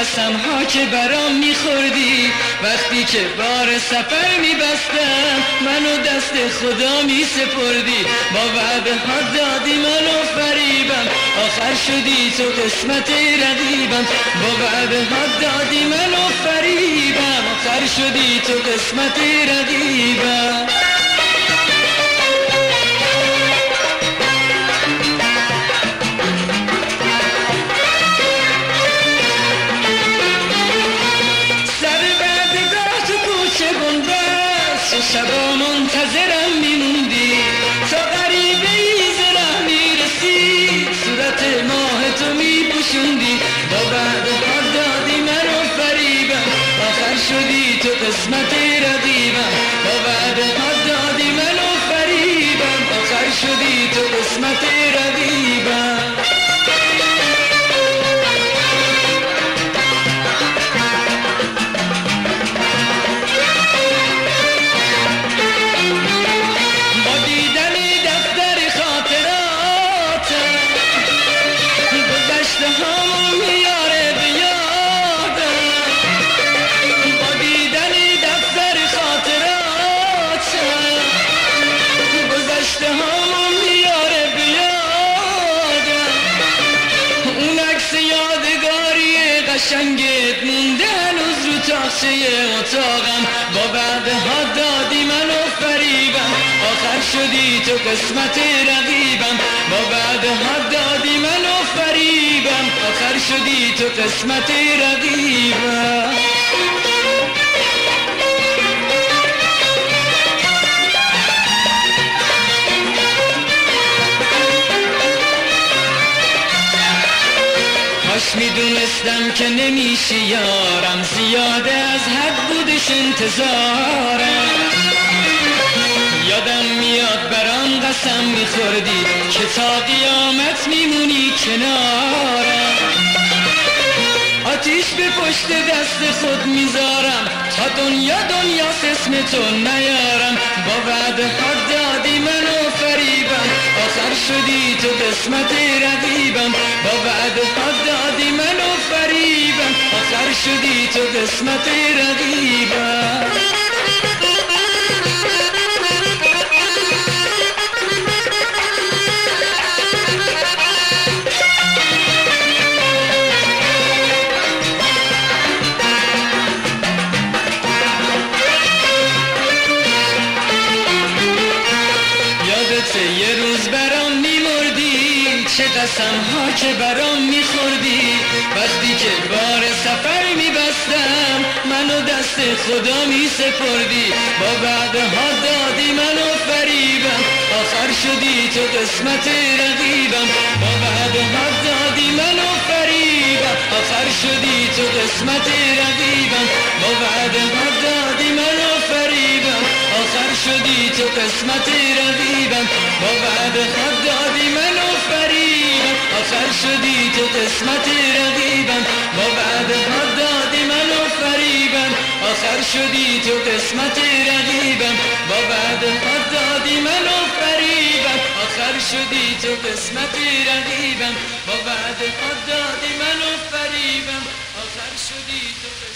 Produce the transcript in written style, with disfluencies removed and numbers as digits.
قسم ها که برام میخوردی، وقتی که بار سفر میبستم منو دست خدا میسپردی. با وعده ها دادی منو فریبم، آخر شدی تو قسمت رقیبم. با وعده ها دادی منو فریبم، آخر شدی تو قسمت رقیبم. شبا منتظرم میموندی تا غریبه ای ز ره میرسی، صورت ماه تو میپوشوندی. با وعده ها دادی منو فریبم، آخر شدی تو قسمت رقیبم. با وعده ها دادی منو فریبم، آخر شدی تو قسمت رقیبم. قشنگت مونده هنوز رو تاقچه اتاقم. با وعده ها دادی منو فریبم، آخر شدی تو قسمت رقیبم. با وعده ها دادی منو فریبم، آخر شدی تو قسمت رقیبم. کاش میدونستم که نمیشی یارم، زیاده از حد بودش انتظارم. یادم میاد برام قسم میخوردی که تا قیامت میمونی کنارم. آتیش به پشت دست خود میذارم تا دنیاست اسم تو نیارم. با وعده ها دادی منو فریبم، آخر شدی تو قسمت رقیبم. با وعده ها دادی منو فریبم، آخر شدی تو قسمت رقیبم. یه روز برام میمردی، چه قسم ها که برام میخوردی، وقتی که بار سفر میبستم منو دست خدا میسپردی. با وعده ها دادی منو فریبم، آخر شدی تو قسمت رقیبم. با وعده ها دادی منو فریبم، آخر شدی تو قسمت رقیبم. با وعده ها دادی منو فریبم، آخر شدی تو قسمت رقیبم. با وعده ها دادی منو فریبم، آخر شدی تو قسمت رقیبم. با وعده ها دادی منو فریبم، آخر شدی تو قسمت رقیبم. با وعده ها دادی منو فریبم، آخر شدی تو قسمت رقیبم. با وعده ها دادی منو فریبم، آخر شدی تو قسمت